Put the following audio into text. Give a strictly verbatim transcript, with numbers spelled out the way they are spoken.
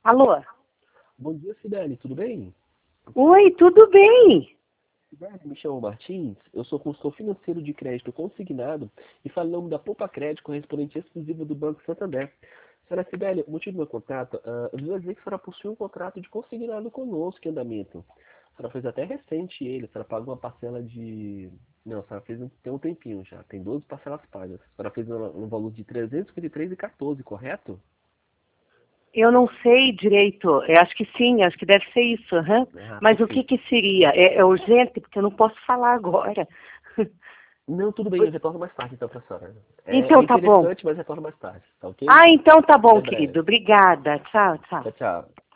Alô? Bom dia, Sibeli, tudo bem? Oi, tudo bem? Sibeli, me chamo Martins, eu sou consultor financeiro de crédito consignado e falo em nome da Poupa Crédito, correspondente exclusivo do Banco Santander. Senhora Sibeli, o motivo do meu contato, uh, eu vi dizer que a senhora possui um contrato de consignado conosco em andamento. A senhora fez até recente ele, a senhora pagou uma parcela de... Não, a senhora fez um, tem um tempinho já, tem doze parcelas pagas. A senhora fez um, um valor de trezentos e cinquenta e três reais e quatorze, correto? Eu não sei direito, eu acho que sim, acho que deve ser isso, aham. Ah, Mas o que perfeito. que seria? É, é urgente, porque eu não posso falar agora. Não, tudo bem, eu retorno mais tarde então pra senhora. É, é Então tá bom. interessante, mas retorno mais tarde, tá ok? Ah, então tá bom, Até querido. breve. Obrigada. Tchau, tchau. Tchau, tchau.